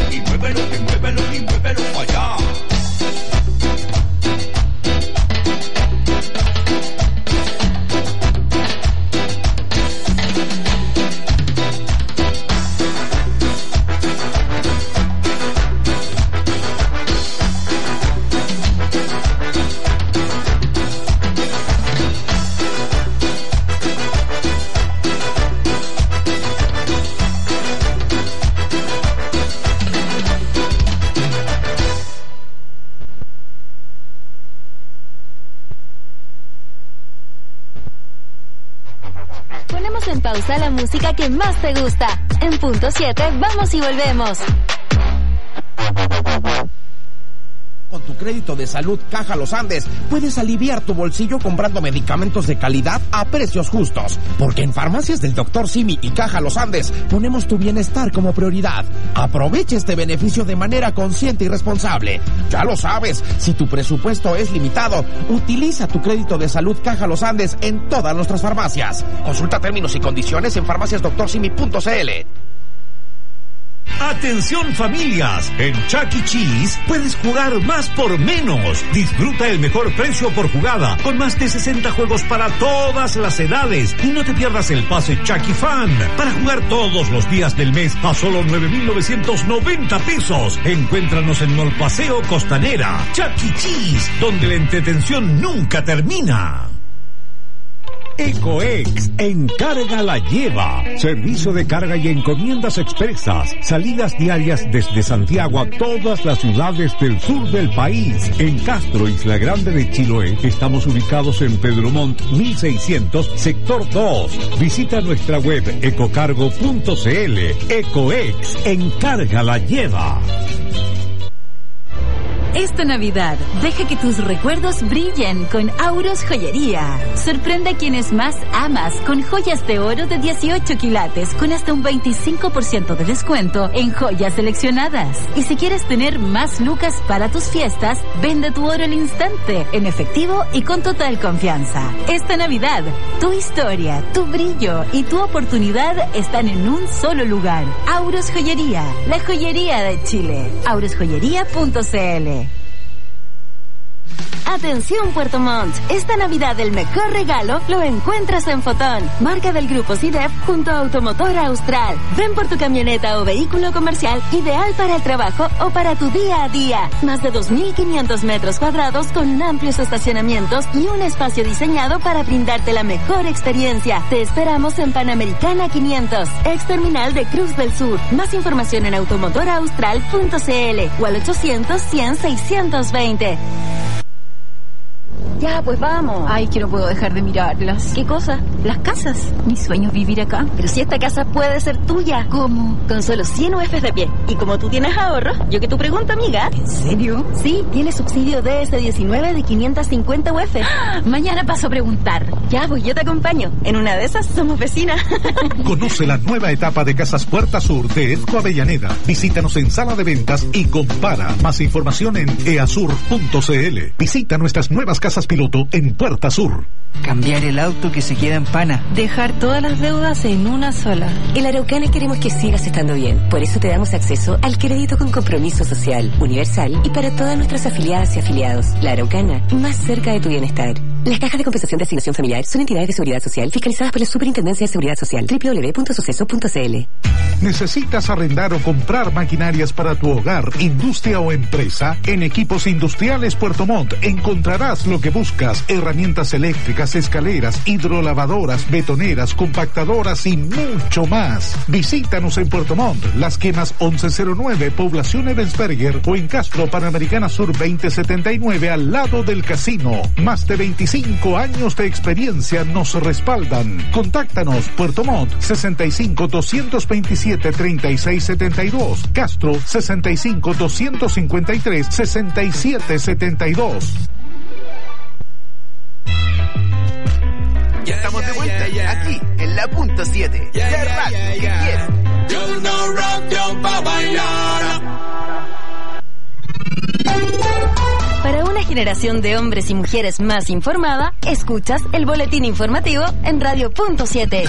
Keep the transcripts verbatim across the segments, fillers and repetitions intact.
y muévelo, y muévelo, y muévelo para allá. En pausa la música que más te gusta. En punto siete, vamos y volvemos. Con tu crédito de salud Caja Los Andes, puedes aliviar tu bolsillo comprando medicamentos de calidad a precios justos. Porque en Farmacias del doctor Simi y Caja Los Andes, ponemos tu bienestar como prioridad. Aprovecha este beneficio de manera consciente y responsable. Ya lo sabes, si tu presupuesto es limitado, utiliza tu crédito de salud Caja Los Andes en todas nuestras farmacias. Consulta términos y condiciones en farmacias doctor simi punto c l. Atención familias, en Chuck E. Cheese puedes jugar más por menos. Disfruta el mejor precio por jugada, con más de sesenta juegos para todas las edades. Y no te pierdas el pase Chuck E. Fan, para jugar todos los días del mes a solo nueve mil novecientos noventa pesos. Encuéntranos en Mall Paseo Costanera. Chuck E. Cheese, donde la entretención nunca termina. Ecoex, en Carga la Lleva. Servicio de carga y encomiendas expresas. Salidas diarias desde Santiago a todas las ciudades del sur del país. En Castro, Isla Grande de Chiloé, estamos ubicados en Pedro Montt mil seiscientos, sector dos. Visita nuestra web ecocargo punto c l. Ecoex, en Carga la Lleva. Esta Navidad, deja que tus recuerdos brillen con Auros Joyería. Sorprende a quienes más amas con joyas de oro de dieciocho quilates con hasta un veinticinco por ciento de descuento en joyas seleccionadas. Y si quieres tener más lucas para tus fiestas, vende tu oro al instante, en efectivo y con total confianza. Esta Navidad, tu historia, tu brillo y tu oportunidad están en un solo lugar. Auros Joyería, la joyería de Chile. auros joyería punto c l. Atención Puerto Montt, esta Navidad el mejor regalo lo encuentras en Fotón, marca del grupo C I D E F junto a Automotor Austral. Ven por tu camioneta o vehículo comercial ideal para el trabajo o para tu día a día. Más de dos mil quinientos metros cuadrados con amplios estacionamientos y un espacio diseñado para brindarte la mejor experiencia. Te esperamos en Panamericana quinientos, ex terminal de Cruz del Sur. Más información en automotor austral punto c l o al ochocientos, cien, seiscientos veinte. Ya, pues vamos. Ay, que no puedo dejar de mirarlas. ¿Qué cosa? Las casas. Mi sueño es vivir acá. Pero si esta casa puede ser tuya. ¿Cómo? Con solo cien U Fs de pie. Y como tú tienes ahorro, yo que tu pregunta, amiga. ¿En serio? Sí, tiene subsidio D S diecinueve de quinientos cincuenta U F. ¡Ah! Mañana paso a preguntar. Ya, pues yo te acompaño. En una de esas somos vecinas. Conoce la nueva etapa de Casas Puerta Sur de Edco Avellaneda. Visítanos en sala de ventas y compara. Más información en easur punto c l. Visita nuestras nuevas casas piloto en Puerta Sur. Cambiar el auto que se queda en pana. Dejar todas las deudas en una sola. En la Araucana queremos que sigas estando bien. Por eso te damos acceso al crédito con compromiso social, universal y para todas nuestras afiliadas y afiliados. La Araucana, más cerca de tu bienestar. Las cajas de compensación de asignación familiar son entidades de seguridad social fiscalizadas por la Superintendencia de Seguridad Social. doble u doble u doble u punto suceso punto c l. ¿Necesitas arrendar o comprar maquinarias para tu hogar, industria o empresa? En Equipos Industriales Puerto Montt encontrarás lo que buscas: herramientas eléctricas, escaleras, hidrolavadoras, betoneras, compactadoras y mucho más. Visítanos en Puerto Montt, Las Quemas once cero nueve, Población Ebensberger, o en Castro, Panamericana Sur veinte setenta y nueve, al lado del casino. Más de veinticinco años de experiencia nos respaldan. Contáctanos: Puerto Montt sesenta y cinco, doscientos veintisiete, treinta y seis setenta y dos, Castro sesenta y cinco, doscientos cincuenta y tres, sesenta y siete setenta y dos. Ya estamos de vuelta, yeah, yeah, yeah. Aquí en la punto siete. Yeah, ya yeah, radio yeah, que yeah. quieras. Yo no rock, yo pa' bailar. Para una generación de hombres y mujeres más informada, escuchas el boletín informativo en Radio Punto siete.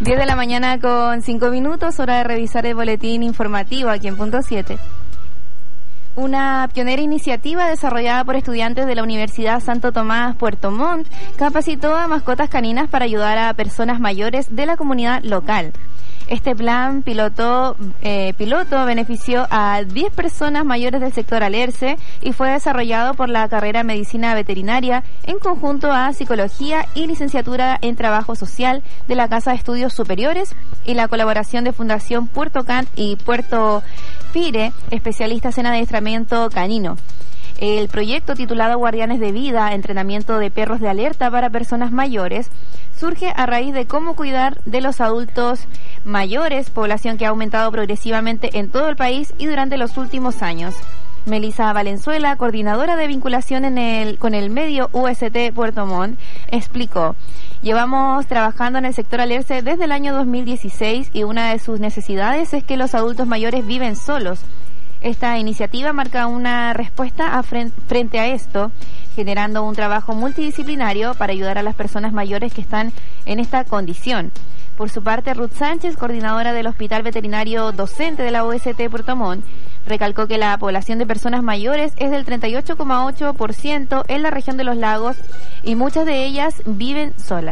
diez de la mañana con cinco minutos, hora de revisar el boletín informativo aquí en Punto siete. Una pionera iniciativa desarrollada por estudiantes de la Universidad Santo Tomás Puerto Montt capacitó a mascotas caninas para ayudar a personas mayores de la comunidad local. Este plan piloto, eh, piloto benefició a diez personas mayores del sector Alerce y fue desarrollado por la carrera Medicina Veterinaria en conjunto a Psicología y Licenciatura en Trabajo Social de la Casa de Estudios Superiores y la colaboración de Fundación Puerto Can y Puerto Pire, especialistas en adiestramiento canino. El proyecto titulado Guardianes de Vida, entrenamiento de perros de alerta para personas mayores, surge a raíz de cómo cuidar de los adultos mayores, población que ha aumentado progresivamente en todo el país y durante los últimos años. Melissa Valenzuela, coordinadora de vinculación en el, con el medio U S T Puerto Montt, explicó: llevamos trabajando en el sector Alerce desde el año dos mil dieciséis y una de sus necesidades es que los adultos mayores viven solos. Esta iniciativa marca una respuesta a frente, frente a esto, generando un trabajo multidisciplinario para ayudar a las personas mayores que están en esta condición. Por su parte, Ruth Sánchez, coordinadora del Hospital Veterinario Docente de la U S T Puerto Montt, recalcó que la población de personas mayores es del treinta y ocho coma ocho por ciento en la región de los lagos y muchas de ellas viven solas.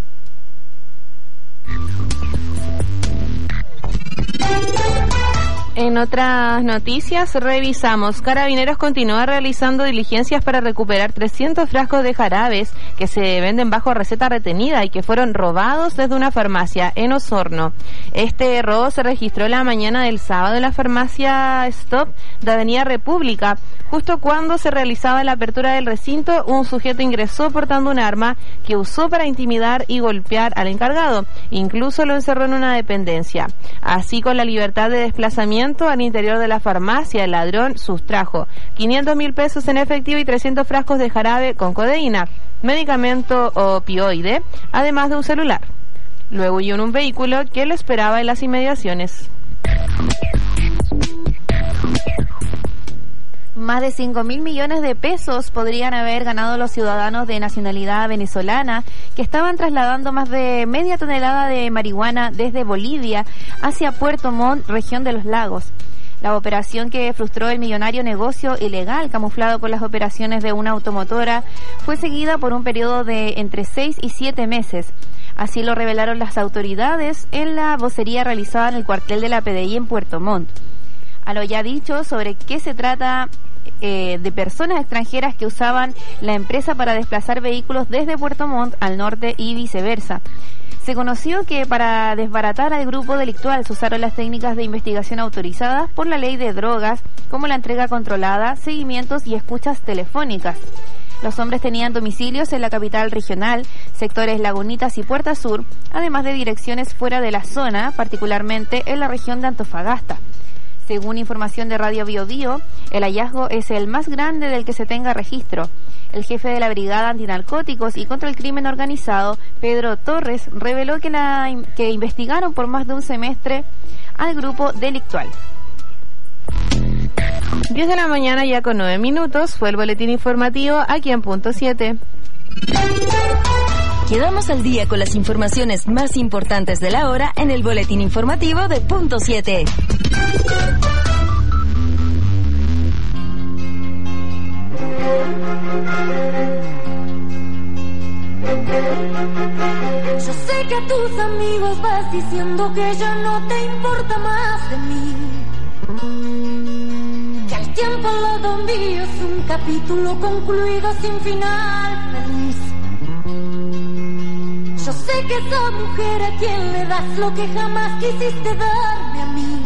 En otras noticias, revisamos. Carabineros continúa realizando diligencias para recuperar trescientos frascos de jarabes que se venden bajo receta retenida y que fueron robados desde una farmacia en Osorno. Este robo se registró la mañana del sábado en la farmacia Stop de Avenida República. Justo cuando se realizaba la apertura del recinto, un sujeto ingresó portando un arma que usó para intimidar y golpear al encargado. Incluso lo encerró en una dependencia. Así, con la libertad de desplazamiento al interior de la farmacia, el ladrón sustrajo quinientos mil pesos en efectivo y trescientos frascos de jarabe con codeína, medicamento opioide, además de un celular. Luego huyó en un vehículo que lo esperaba en las inmediaciones. Más de cinco mil millones de pesos podrían haber ganado los ciudadanos de nacionalidad venezolana que estaban trasladando más de media tonelada de marihuana desde Bolivia hacia Puerto Montt, región de los lagos. La operación que frustró el millonario negocio ilegal camuflado con las operaciones de una automotora fue seguida por un periodo de entre seis y siete meses. Así lo revelaron las autoridades en la vocería realizada en el cuartel de la P D I en Puerto Montt. A lo ya dicho sobre qué se trata eh, de personas extranjeras que usaban la empresa para desplazar vehículos desde Puerto Montt al norte y viceversa. Se conoció que para desbaratar al grupo delictual se usaron las técnicas de investigación autorizadas por la ley de drogas, como la entrega controlada, seguimientos y escuchas telefónicas. Los hombres tenían domicilios en la capital regional, sectores Lagunitas y Puerta Sur, además de direcciones fuera de la zona, particularmente en la región de Antofagasta. Según información de Radio Bio Bio, el hallazgo es el más grande del que se tenga registro. El jefe de la Brigada Antinarcóticos y contra el Crimen Organizado, Pedro Torres, reveló que, la, que investigaron por más de un semestre al grupo delictual. diez de la mañana ya con nueve minutos, fue el boletín informativo aquí en Punto siete. Quedamos al día con las informaciones más importantes de la hora en el boletín informativo de Punto siete. Yo sé que a tus amigos vas diciendo que ya no te importa más de mí, que el tiempo al lado mío es un capítulo concluido sin final feliz. Yo sé que esa mujer a quien le das lo que jamás quisiste darme a mí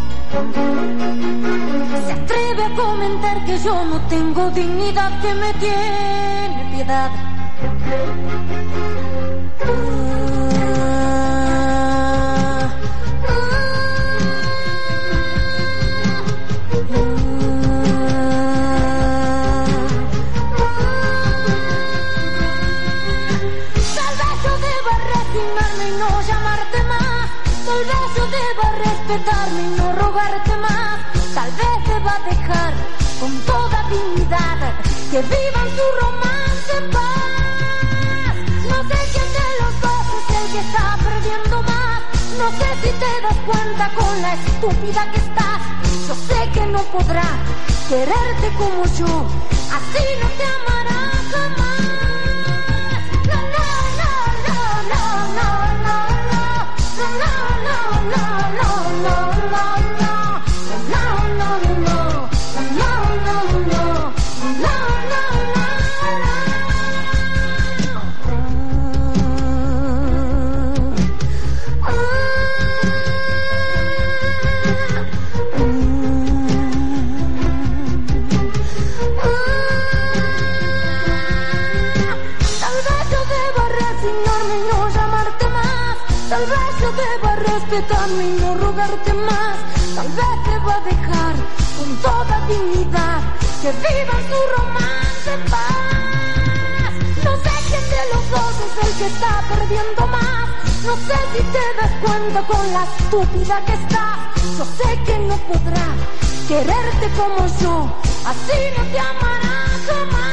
se atreve a comentar que yo no tengo dignidad, que me tiene piedad. Ah, ah, respetarme y no rogarte más. Tal vez deba dejar con toda dignidad que vivan su romance en paz. No sé quién de los dos es el que está perdiendo más. estúpida que estás. Yo sé que no podrá quererte como yo, así no te amará jamás. No, no, no, no, no, no, no, no, no, no, no, no, no. Tal vez yo deba respetarme y no rogarte más. Tal vez deba dejar con toda dignidad que vivan su romance en paz. No sé quién de los dos es el que está perdiendo más. No sé si te das cuenta con la estúpida que estás. Yo sé que no podrá quererte como yo, así no te amará jamás.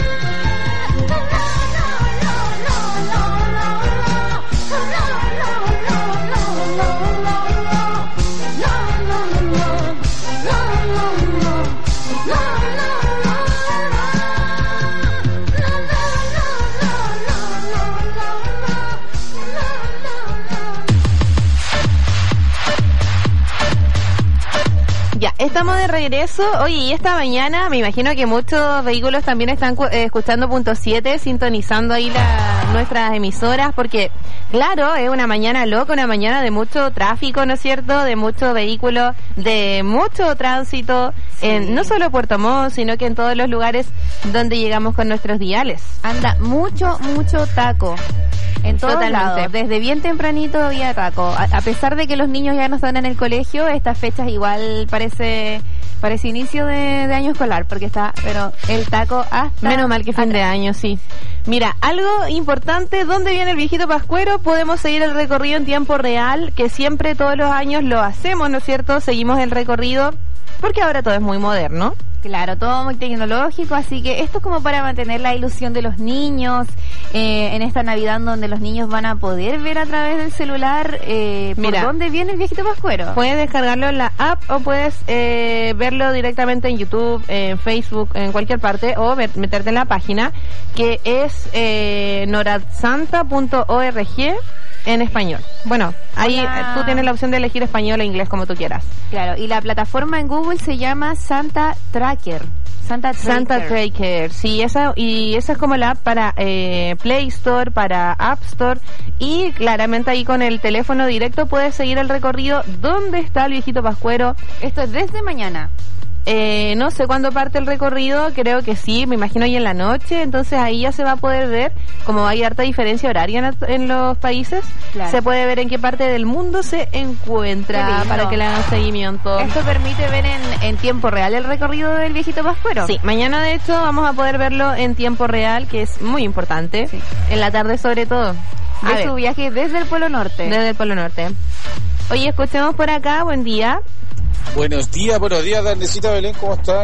Ya, estamos de regreso. Oye, y esta mañana me imagino que muchos vehículos también están eh, escuchando punto siete, sintonizando ahí la, nuestras emisoras, porque claro, es una mañana loca, una mañana de mucho tráfico, ¿no es cierto? De muchos vehículos, de mucho tránsito, sí. en, no solo Puerto Montt, sino que en todos los lugares donde llegamos con nuestros diales. Anda mucho, mucho taco. En todos Totalmente. lados, desde bien tempranito había taco. A, a pesar de que los niños ya no están en el colegio, estas fechas igual parece parece inicio de, de año escolar, porque está, pero el taco hasta... Menos mal que fin hasta, de año, sí. Mira, algo importante, ¿dónde viene el viejito Pascuero? Podemos seguir el recorrido en tiempo real, que siempre todos los años lo hacemos, ¿no es cierto? Seguimos el recorrido, porque ahora todo es muy moderno. Claro, todo muy tecnológico, así que esto es como para mantener la ilusión de los niños eh, en esta Navidad, donde los niños van a poder ver a través del celular eh, por Mira, dónde viene el viejito Pascuero. Puedes descargarlo en la app o puedes eh, verlo directamente en YouTube, en Facebook, en cualquier parte, o ver, meterte en la página, que es eh, noradsanta punto org en español. Bueno, ahí Hola. Tú tienes la opción de elegir español o inglés como tú quieras. Claro, y la plataforma en Google se llama Santa Tracker. Santa Tracker. Santa Tracker, sí, esa y esa es como la app para eh, Play Store, para App Store, y claramente ahí con el teléfono directo puedes seguir el recorrido. ¿Dónde está el viejito Pascuero? Esto es desde mañana. Eh, no sé cuándo parte el recorrido, creo que sí, me imagino hoy en la noche, entonces ahí ya se va a poder ver, como hay harta diferencia horaria en, en los países, claro. Se puede ver en qué parte del mundo se encuentra para que le hagan seguimiento. Esto permite ver en, en tiempo real el recorrido del viejito Pascuero. Sí, mañana de hecho vamos a poder verlo en tiempo real, que es muy importante, sí. En la tarde sobre todo. A de ver. Su viaje desde el Polo Norte. Desde el Polo Norte. Oye, escuchemos por acá, buen día. Buenos días, buenos días, Dandecita Belén, ¿cómo estás?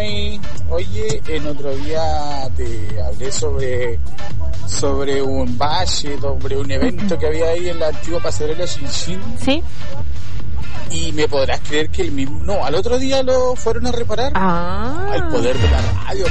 Oye, en otro día te hablé sobre sobre un valle, sobre un evento que había ahí en la antigua pasarela Chinchín. Sí. Y me podrás creer que el mismo... No, al otro día lo fueron a reparar. Ah. Al poder de la radio,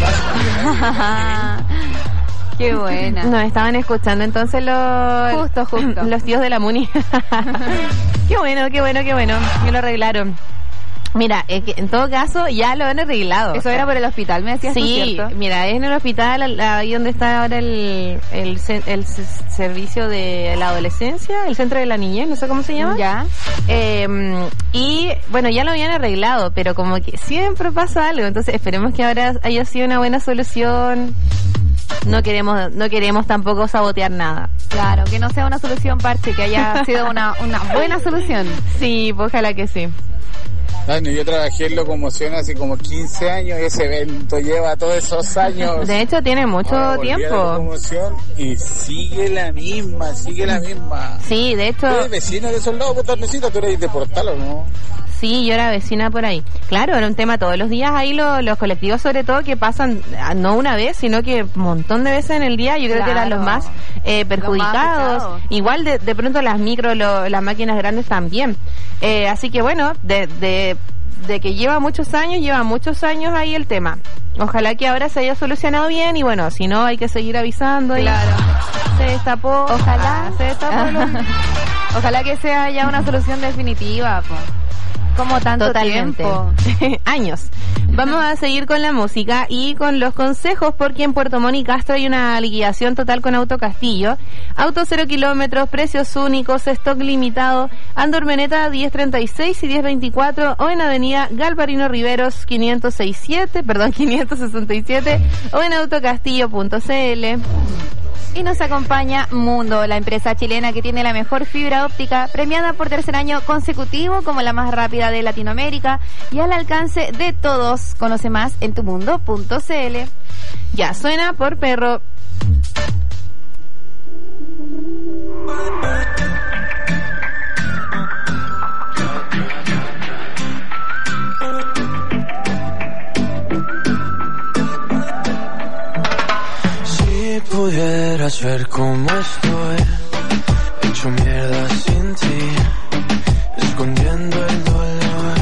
más. Qué buena. Nos estaban escuchando entonces los... Justo, justo. Los tíos de la Muni. Qué bueno, qué bueno, qué bueno. Que lo arreglaron. Mira, es que en todo caso ya lo han arreglado. Eso era por el hospital, me decías. Sí, ¿cierto? Mira, es en el hospital, ahí donde está ahora el, el, el servicio de la adolescencia, el centro de la niñez, no sé cómo se llama. Ya. Eh, y bueno, ya lo habían arreglado, pero como que siempre pasa algo, entonces esperemos que ahora haya sido una buena solución. No queremos, no queremos tampoco sabotear nada. Claro, que no sea una solución parche, que haya sido una, una buena solución. Sí, pues ojalá que sí. Bueno, yo trabajé en locomoción hace como quince años y ese evento lleva todos esos años. De hecho, tiene mucho Ahora tiempo. La locomoción y sigue la misma, sigue la misma. Sí, de hecho. ¿Tú eres vecina de esos lados, Ternecita? ¿Tú eres de Portal o no? Sí, yo era vecina por ahí. Claro, era un tema todos los días ahí, lo, los colectivos sobre todo que pasan, no una vez, sino que un montón de veces en el día, yo creo claro. que eran los más eh, perjudicados. Más Igual de, de pronto las micro, lo, las máquinas grandes también. Eh, así que bueno, de, de, de que lleva muchos años, lleva muchos años ahí el tema. Ojalá que ahora se haya solucionado bien y bueno, si no hay que seguir avisando. Claro. Y se destapó. Ojalá. Ah, se destapó. Los... Ojalá que sea ya una solución definitiva, po. Como tanto Totalmente. tiempo. Años. Vamos a seguir con la música y con los consejos porque en Puerto Montt y Castro hay una liquidación total con Auto Castillo. Auto cero kilómetros, precios únicos, stock limitado. Anda Urmeneta diez treinta y seis y diez veinticuatro o en Avenida Galvarino Riveros quinientos sesenta y siete, perdón, quinientos sesenta y siete o en autocastillo punto cl. Y nos acompaña Mundo, la empresa chilena que tiene la mejor fibra óptica, premiada por tercer año consecutivo como la más rápida de Latinoamérica y al alcance de todos. Conoce más en tumundo punto cl. Ya, suena por perro. Pudieras ver cómo estoy, hecho mierda sin ti, escondiendo el dolor.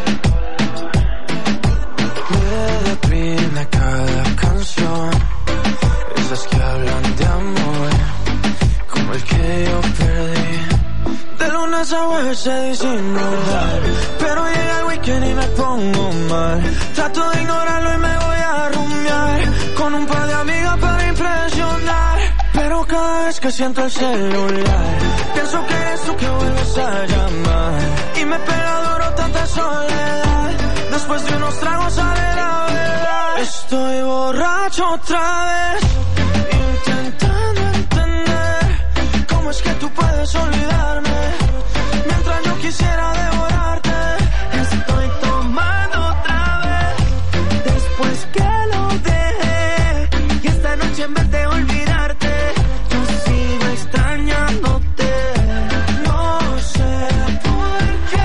Me deprime cada canción, esas que hablan de amor, como el que yo perdí. De lunes a jueves se disimular, pero llega el weekend y me pongo mal. Trato de ignorarlo y me voy a rumiar con un par de amigas para impresionar. Pero cada vez que siento el celular, pienso que eres tú que vuelves a llamar. Y me pega duro tanta soledad, después de unos tragos sale la verdad. Estoy borracho otra vez, intentando entender cómo es que tú puedes olvidarme mientras yo quisiera devorarte. Estoy tomando otra vez, después que lo dejé, y esta noche en vez de olvidarte yo sigo extrañándote. No sé por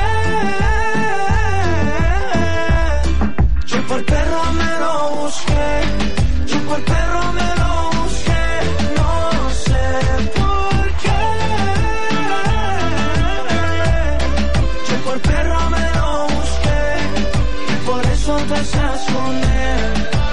qué, yo por perro me lo busqué, yo por perro me lo busqué. No sé por qué, yo por perro me lo busqué, y por eso te estás con él.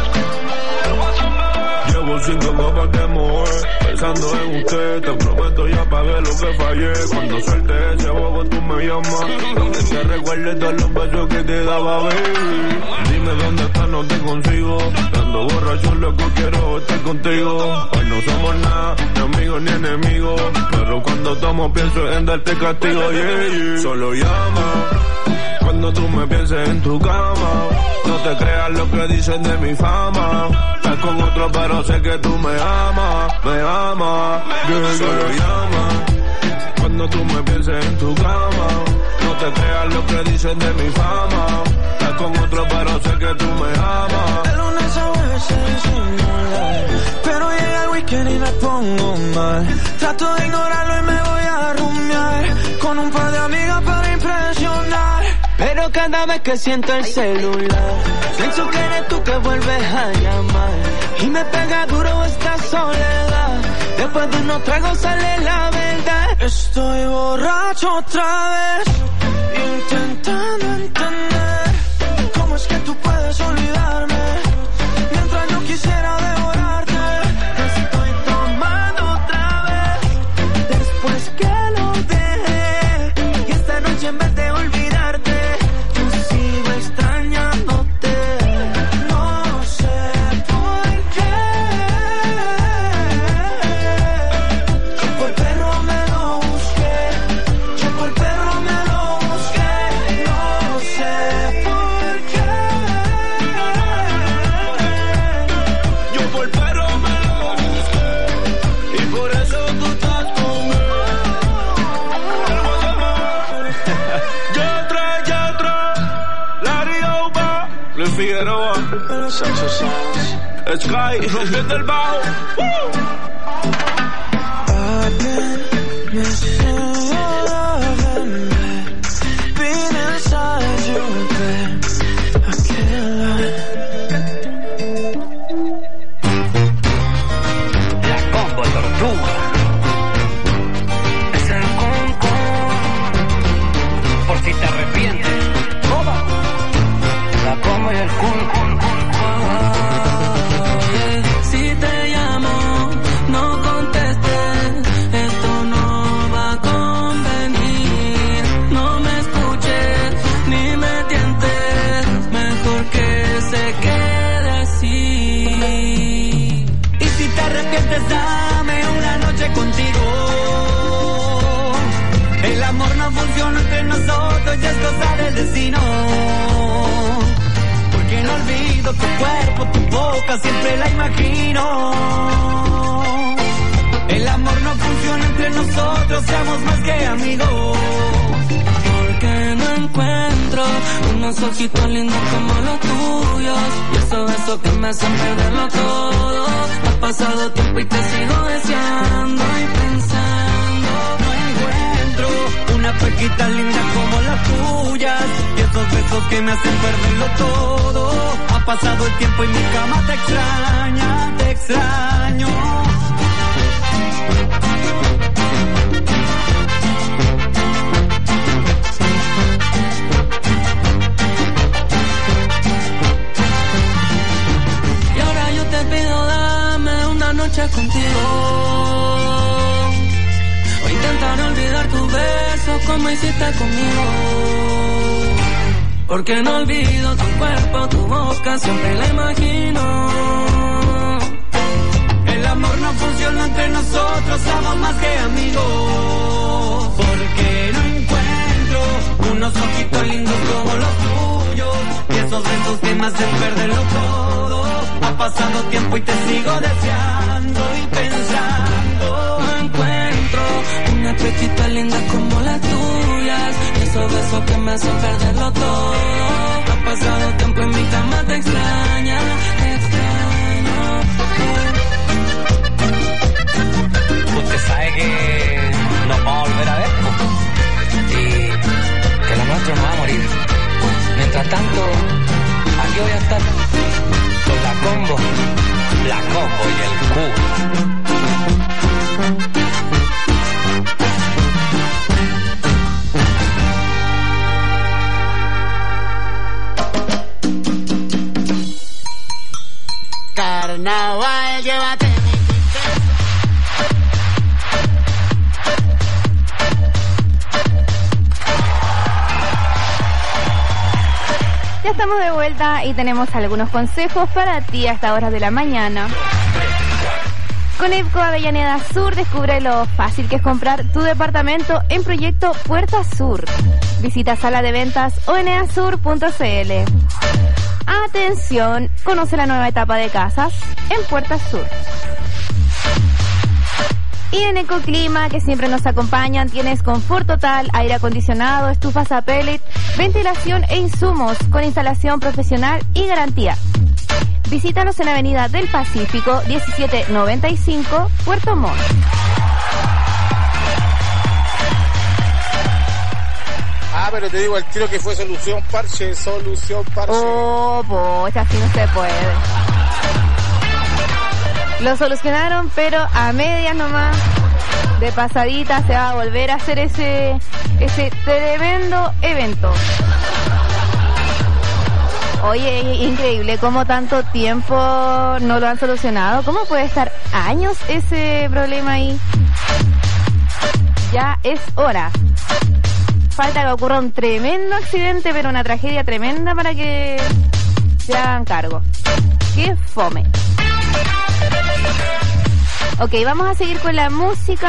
Llevo cinco copas de amor, pensando en usted. Te prometo ya pagué lo que fallé. Cuando suelte ese bobo tú me llamas, donde te recuerdes todos los besos que te daba, baby. Dime dónde estás, no te consigo. Ando borracho, loco, quiero estar contigo. Hoy no somos nada, ni amigos ni enemigos, pero cuando tomo pienso en darte castigo, yeah, yeah. Solo llama cuando tú me pienses en tu cama. No te creas lo que dicen de mi fama. Estás con otro pero sé que tú me amas, me amas, yeah. Solo llama cuando tú me pienses en tu cama. No te creas lo que dicen de mi fama. Estás con otro pero sé que tú me amas. De lunes a jueves se disimular, pero llega el weekend y me pongo mal. Trato de ignorarlo y me voy a rumiar con un par de amigas para impresionar. Pero cada vez que siento el celular, pienso que eres tú que vuelves a llamar. Y me pega duro esta soledad, después de unos tragos sale la verdad. Estoy borracho otra vez, intentando entender cómo es que tú puedes olvidarme mientras yo quisiera devorarte. Estoy tomando otra vez, después que lo dejé, y esta noche en vez de olvidarte yo sigo extrañándote. No sé por qué, yo por perro me lo busqué, yo por perro me lo busqué. No sé por qué, yo por perro me lo busqué, y por eso tú estás conmigo. Yatra, Yatra, Larry Oba, Luis Figueroa, Saxo Sounds, Sky, rompiendo el bajo. I've been missing all of them, been inside funciona entre nosotros y es cosa del destino. Porque no olvido tu cuerpo, tu boca, siempre la imagino. El amor no funciona entre nosotros, seamos más que amigos. Porque no encuentro unos ojitos lindos como los tuyos, y esos besos que me hacen perderlo todo. Ha pasado tiempo y te sigo deseando y pensando. No encuentro una pequita linda como las tuyas, y esos besos que me hacen perderlo todo. Ha pasado el tiempo y mi cama te extraña, te extraño. Te pido dame una noche contigo, o intentar olvidar tus besos como hiciste conmigo. Porque no olvido tu cuerpo, tu boca, siempre la imagino. El amor no funciona entre nosotros, somos más que amigos. Porque no encuentro unos ojitos lindos como los tuyos, y esos besos que me hacen perderlo todo. Ha pasado tiempo y te sigo deseando y pensando. No encuentro una pechita linda como las tuyas, y esos besos que me hacen perderlo todo. Ha pasado tiempo y mi cama te extraña, te extraño. Usted sabe que nos vamos a volver a ver, ¿no? Y que lo nuestro no va a morir. Mientras tanto, aquí voy a estar con la combo, la combo y el cubo. Carnaval, llévate mi Ya estamos de vuelta y tenemos algunos consejos para ti a estas horas de la mañana. Con IPCO Avellaneda Sur descubre lo fácil que es comprar tu departamento en proyecto Puerta Sur. Visita sala de ventas o n a sur punto c l. Atención, conoce la nueva etapa de casas en Puerta Sur. Y en Ecoclima, que siempre nos acompañan, tienes confort total, aire acondicionado, estufas a pellet, ventilación e insumos con instalación profesional y garantía. Visítanos en Avenida del Pacífico, diecisiete noventa y cinco, Puerto Montt. Ah, pero te digo al tiro que fue solución parche, solución parche. Oh, pues así no se puede. Lo solucionaron, pero a medias nomás. De pasadita se va a volver a hacer ese ese tremendo evento. Oye, increíble cómo tanto tiempo no lo han solucionado. ¿Cómo puede estar años ese problema ahí? Ya es hora. Falta que ocurra un tremendo accidente, pero una tragedia tremenda para que se hagan cargo. ¡Qué fome! Ok, vamos a seguir con la música.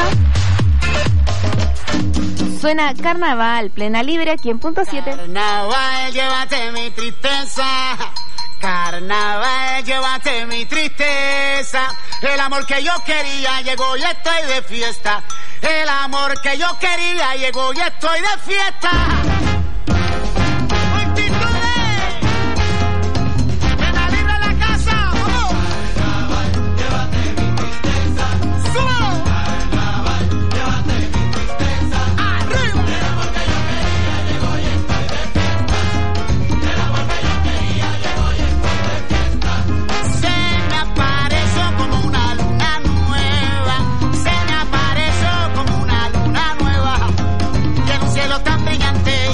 Suena Carnaval, plena libre aquí en Punto siete. Carnaval, llévate mi tristeza. Carnaval, llévate mi tristeza. El amor que yo quería llegó y estoy de fiesta. El amor que yo quería llegó y estoy de fiesta. Tan brillante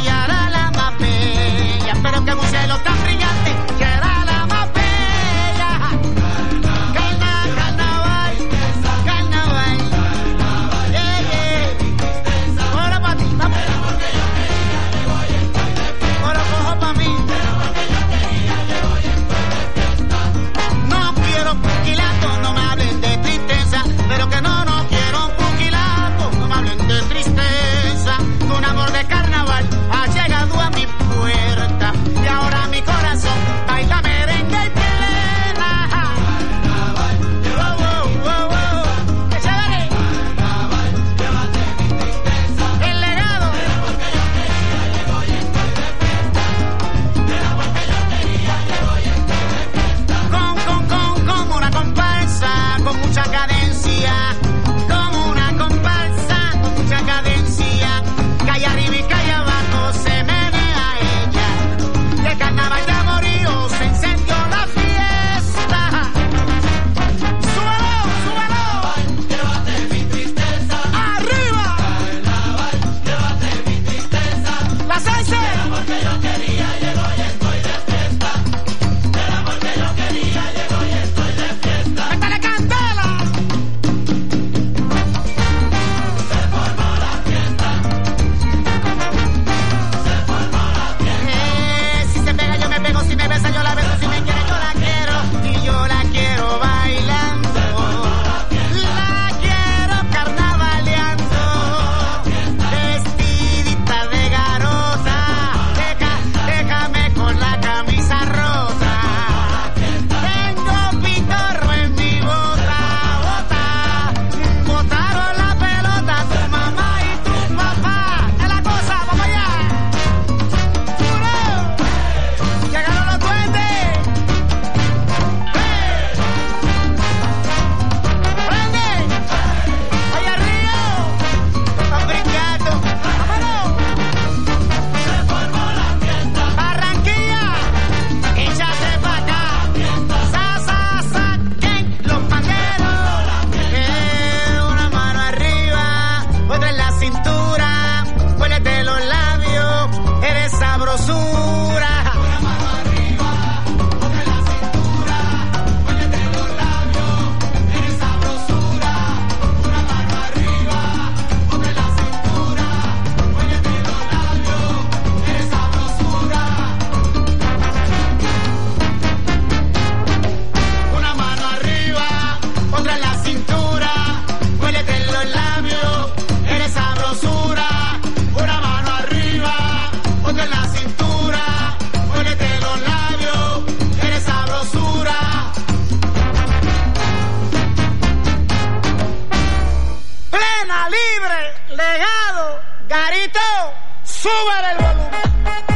Tiguerito, súbale el volumen.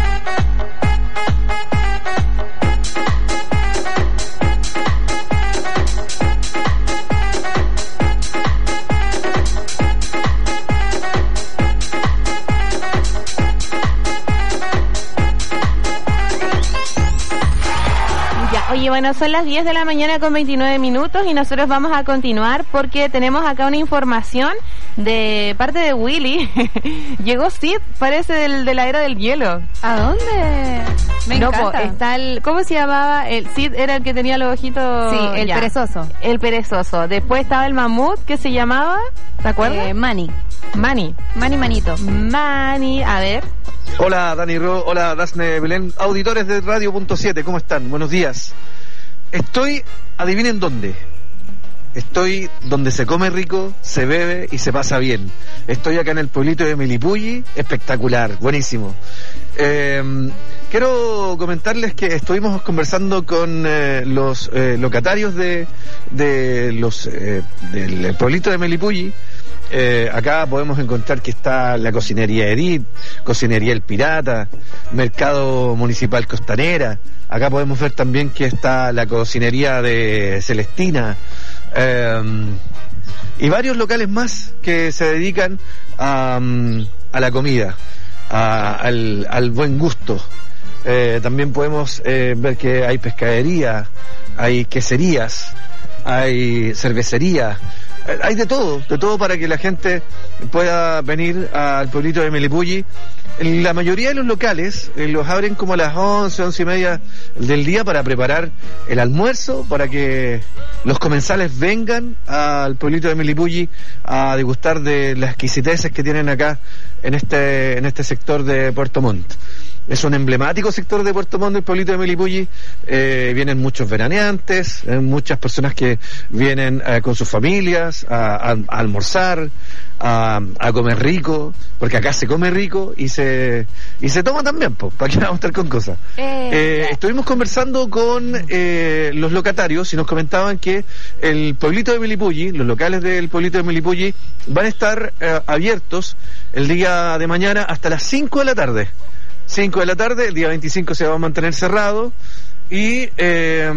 Oye, bueno, son las diez de la mañana con veintinueve minutos y nosotros vamos a continuar porque tenemos acá una información de parte de Willy. Llegó Sid, parece del, de la era del hielo. ¿A dónde? Me no, encanta. Po, está el, ¿cómo se llamaba? El Sid era el que tenía los ojitos... Sí, el ya. perezoso. El perezoso. Después estaba el mamut que se llamaba... ¿Te acuerdas? Eh, Manny. Manny. Manny Manito. Manny, a ver... Hola Dani Ro, hola Dasne Belén, auditores de Radio Punto siete, ¿cómo están? Buenos días. Estoy, adivinen dónde. Estoy donde se come rico, se bebe y se pasa bien. Estoy acá en el pueblito de Milipulli, espectacular, buenísimo. Eh, quiero comentarles que estuvimos conversando con eh, los eh, locatarios de, de los eh, del pueblito de Milipulli. Eh, acá podemos encontrar que está la cocinería Edith, cocinería El Pirata, Mercado Municipal Costanera. Acá podemos ver también que está la cocinería de Celestina eh, y varios locales más que se dedican a, a la comida, a, al, al buen gusto. Eh, también podemos eh, ver que hay pescadería, hay queserías, hay cervecería. Hay de todo, de todo para que la gente pueda venir al pueblito de Milipulli. La mayoría de los locales eh, los abren como a las once, once y media del día para preparar el almuerzo, para que los comensales vengan al pueblito de Milipulli a degustar de las exquisiteces que tienen acá en este, en este sector de Puerto Montt. Es un emblemático sector de Puerto Montt, el pueblito de Milipulli. Eh, vienen muchos veraneantes, eh, muchas personas que vienen eh, con sus familias a, a, a almorzar, a, a comer rico, porque acá se come rico y se y se toma también, pues, para que vamos a estar con cosas. Eh, eh, estuvimos conversando con eh, los locatarios y nos comentaban que el pueblito de Milipulli, los locales del pueblito de Milipulli, van a estar eh, abiertos el día de mañana hasta las cinco de la tarde. cinco de la tarde, el día veinticinco se va a mantener cerrado y eh,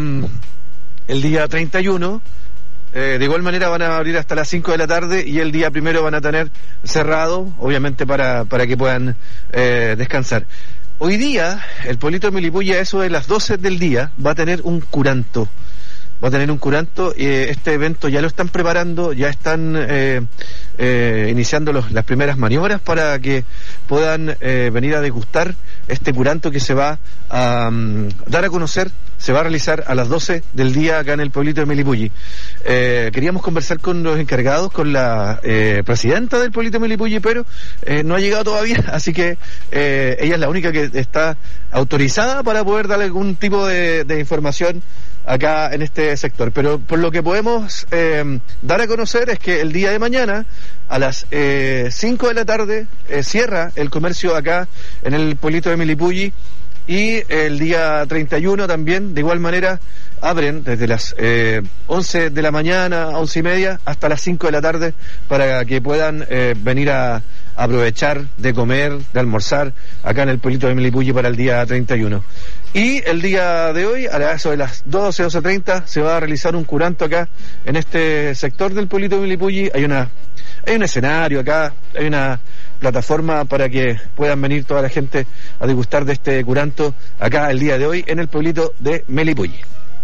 el día treinta y uno eh, de igual manera van a abrir hasta las cinco de la tarde y el día primero van a tener cerrado, obviamente para, para que puedan eh, descansar. Hoy día el pueblito de Milipulli a eso de las doce del día va a tener un curanto. Va a tener un curanto, eh, este evento ya lo están preparando, ya están eh, eh, iniciando los, las primeras maniobras para que puedan eh, venir a degustar este curanto que se va a um, dar a conocer, se va a realizar a las doce del día acá en el pueblito de Milipulli. Eh, queríamos conversar con los encargados, con la eh, presidenta del pueblito de Milipulli, pero eh, no ha llegado todavía, así que eh, ella es la única que está autorizada para poder darle algún tipo de, de información acá en este sector. Pero por lo que podemos eh, dar a conocer es que el día de mañana a las eh, cinco de la tarde eh, cierra el comercio acá en el pueblito de Milipulli y el día treinta y uno también de igual manera abren desde las eh, once de la mañana, once y media hasta las cinco de la tarde para que puedan eh, venir a aprovechar de comer, de almorzar acá en el pueblito de Milipulli para el día treinta y uno. Y el día de hoy, a eso de las doce, doce treinta, se va a realizar un curanto acá en este sector del pueblito de Milipulli. Hay una, hay un escenario acá, hay una plataforma para que puedan venir toda la gente a degustar de este curanto acá el día de hoy en el pueblito de Milipulli.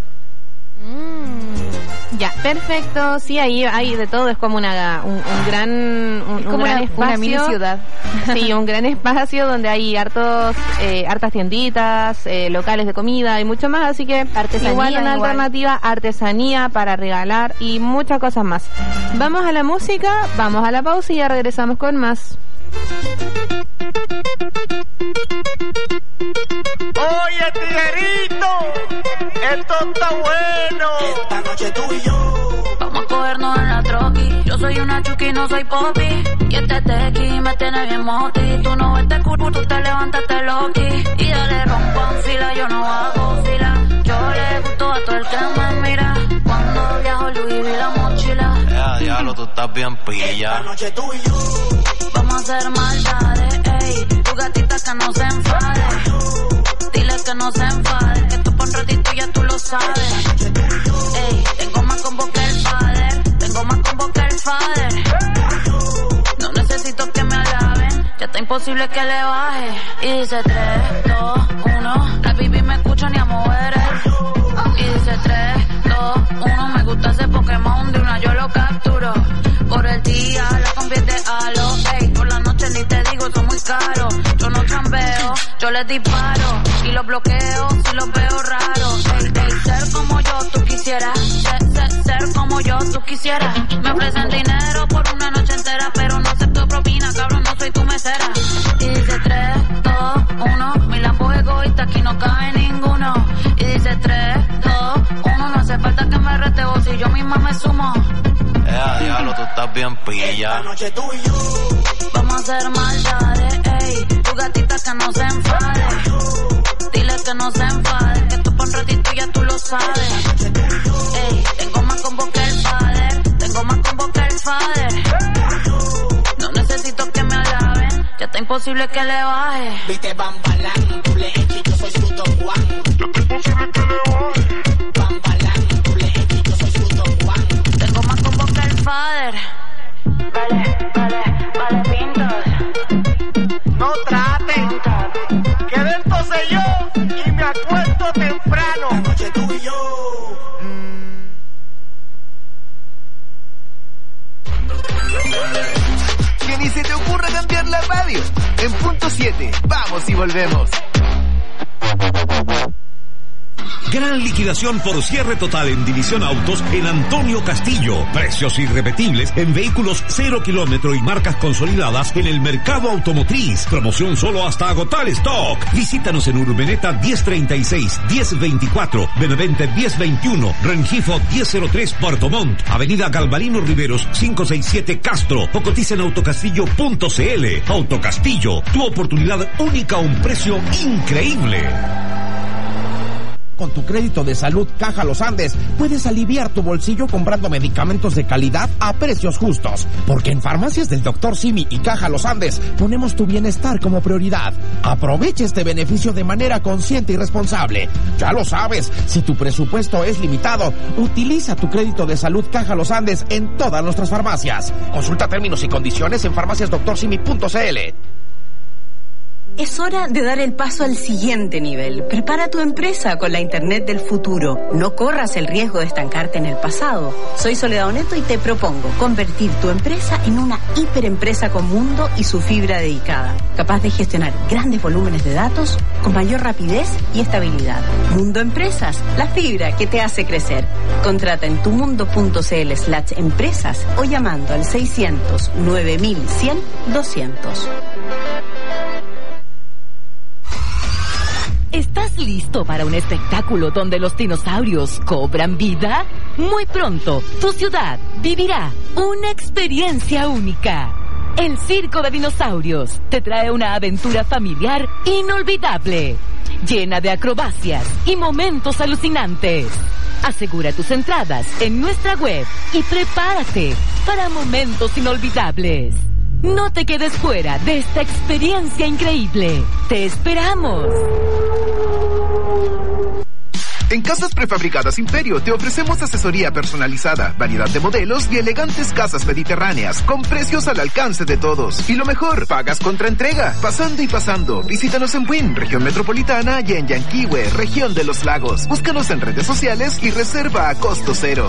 Mm, ya, perfecto. Sí, ahí hay de todo. Es como una un, un gran un, es como un gran una, espacio, una mini ciudad. Sí, un gran espacio donde hay hartos eh, hartas tienditas, eh, locales de comida y mucho más. Así que artesanía, igual una igual. alternativa, artesanía para regalar y muchas cosas más. Vamos a la música, vamos a la pausa y ya regresamos con más. Oye, Tiguerito, esto está bueno. Esta noche tú y yo vamos a cogernos en la troqui. Yo soy una chuki, no soy popi. Y este tequi me tiene bien moti. Tú no ves este culo, tú te levantaste loqui. Y dale rompan fila, yo no hago fila. Yo le gusto a todo el que me mira. Cuando viajo Louis vi la mochila. Ya, diablo, tú estás bien pilla. Esta noche tú y yo vamos a hacer maldades. ey, tu gatita que no se enfade. Dile que no se enfade, que tú por un ratito ya tú lo sabes. Ey, tengo más combo que el father, tengo más combo que el father. No necesito que me alaben, ya está imposible que le baje. Y dice tres, dos, uno, la baby me escucha ni a mover. Y dice tres, dos, uno, me gusta ese Pokémon, de una yo lo capturo. Por el día la convierte a lo, ey, por la noche ni te digo, son muy caros. Yo no chambeo, yo les disparo y los bloqueo si los veo raros. Ey, ey, ser como yo tú quisieras, ser, ser, ser como yo tú quisieras. Me ofrecen dinero por una noche entera, pero no acepto propina, cabrón, no soy tu mesera. Y dice tres, dos, uno, mi lampo egoísta, aquí no cae ninguno. Y dice tres, dos, uno, no hace falta que me rete vos, si yo misma me sumo. Eh, diablo, tú estás bien pilla. Esta noche tú y yo vamos a hacer maldades, ey, tu gatita que no se enfade. Dile que no se enfade, que tú por un ratito ya tú lo sabes. Ey, tengo más combo que el father, tengo más combo que el father. No necesito que me alaben, ya está imposible que le baje. viste Bambalán, tú le eches, yo soy su Don Juan. Ya está imposible que le baje. Bambalán, tú le eches, yo soy su Don Juan. Tengo más combo que el father. Vale, vale, vale, pintos. No traten, que dentro sé yo y me acuesto temprano. Esta noche tú y yo. Que ni se te ocurra cambiar la radio. En punto siete, vamos y volvemos. Gran liquidación por cierre total en División Autos en Antonio Castillo. Precios irrepetibles en vehículos cero kilómetro y marcas consolidadas en el mercado automotriz. Promoción solo hasta agotar stock. Visítanos en Urbeneta diez treinta y seis, diez veinticuatro, Benavente diez veintiuno, Rengifo diez cero tres, Puerto Montt, Avenida Galvarino Riveros quinientos sesenta y siete Castro, o cotiza en autocastillo punto cl. Autocastillo, tu oportunidad única a un precio increíble. Con tu crédito de salud Caja Los Andes, puedes aliviar tu bolsillo comprando medicamentos de calidad a precios justos. Porque en Farmacias del doctor Simi y Caja Los Andes, ponemos tu bienestar como prioridad. Aprovecha este beneficio de manera consciente y responsable. Ya lo sabes, si tu presupuesto es limitado, utiliza tu crédito de salud Caja Los Andes en todas nuestras farmacias. Consulta términos y condiciones en farmacias doctor simi punto cl. Es hora de dar el paso al siguiente nivel. Prepara tu empresa con la Internet del futuro. No corras el riesgo de estancarte en el pasado. Soy Soledad Oneto y te propongo convertir tu empresa en una hiperempresa con mundo y su fibra dedicada, capaz de gestionar grandes volúmenes de datos con mayor rapidez y estabilidad. Mundo Empresas, la fibra que te hace crecer. Contrata en tumundo.cl slash empresas o llamando al seiscientos, nueve mil cien, doscientos. ¿Estás listo para un espectáculo donde los dinosaurios cobran vida? Muy pronto, tu ciudad vivirá una experiencia única. El Circo de Dinosaurios te trae una aventura familiar inolvidable, llena de acrobacias y momentos alucinantes. Asegura tus entradas en nuestra web y prepárate para momentos inolvidables. No te quedes fuera de esta experiencia increíble. ¡Te esperamos! En Casas Prefabricadas Imperio te ofrecemos asesoría personalizada, variedad de modelos y elegantes casas mediterráneas con precios al alcance de todos. Y lo mejor, pagas contra entrega, pasando y pasando. Visítanos en Buin, región metropolitana, y en Yanquihue, región de los lagos. Búscanos en redes sociales y reserva a costo cero.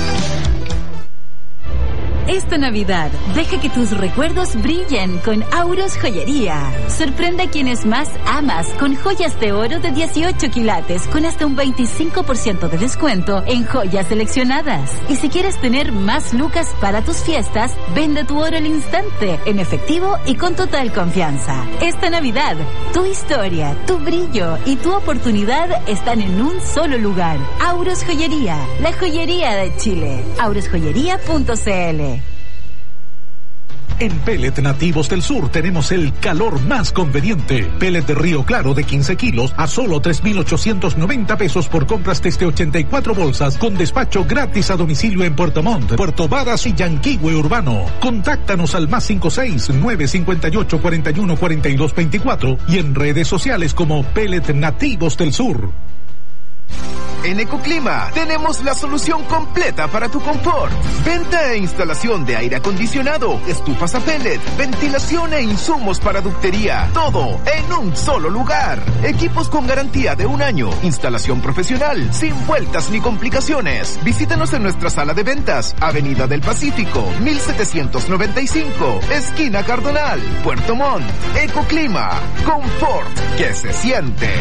Esta Navidad, deja que tus recuerdos brillen con Auros Joyería. Sorprende a quienes más amas con joyas de oro de dieciocho quilates con hasta un veinticinco por ciento de descuento en joyas seleccionadas. Y si quieres tener más lucas para tus fiestas, vende tu oro al instante, en efectivo y con total confianza. Esta Navidad, tu historia, tu brillo y tu oportunidad están en un solo lugar. Auros Joyería, la joyería de Chile. auros joyería punto cl. En Pellet Nativos del Sur tenemos el calor más conveniente. Pellet de Río Claro de quince kilos a solo tres mil ochocientos noventa pesos por compras desde ochenta y cuatro bolsas, con despacho gratis a domicilio en Puerto Montt, Puerto Varas y Yanquihue Urbano. Contáctanos al más cinco seis nueve cinco ocho cuatro uno cuatro dos dos cuatro y en redes sociales como Pellet Nativos del Sur. En Ecoclima tenemos la solución completa para tu confort. Venta e instalación de aire acondicionado, estufas a pellet, ventilación e insumos para ductería. Todo en un solo lugar. Equipos con garantía de un año. Instalación profesional, sin vueltas ni complicaciones. Visítanos en nuestra sala de ventas, Avenida del Pacífico, mil setecientos noventa y cinco, esquina Cardonal, Puerto Montt. Ecoclima, confort que se siente.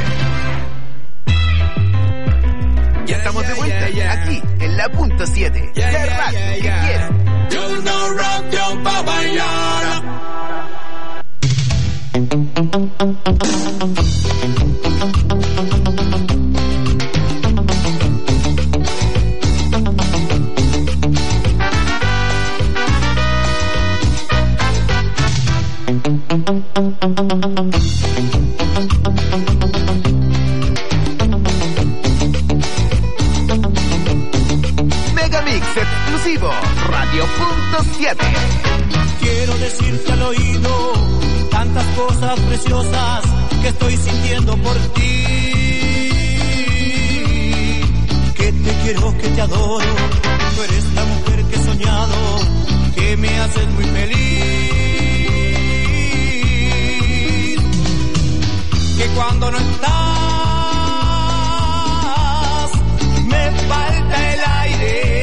Ya estamos de vuelta, yeah, yeah. Aquí, en la punto siete. Yeah, ya yeah, radio yeah, que yeah. quiero. Yo no rock yo pa' bailar. Exclusivo Radio punto siete. Quiero decirte al oído tantas cosas preciosas que estoy sintiendo por ti. Que te quiero, que te adoro. Tú eres la mujer que he soñado, que me haces muy feliz. Que cuando no estás me falta el aire.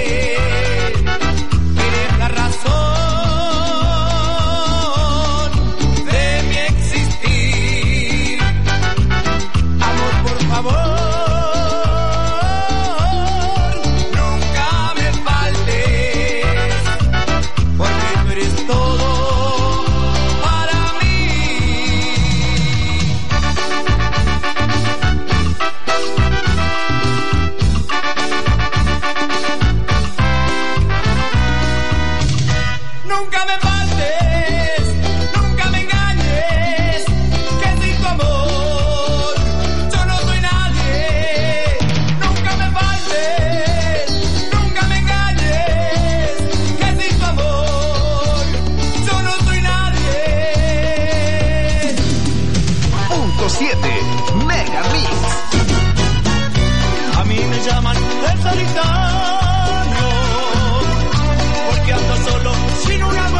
Porque ando solo sin un amor.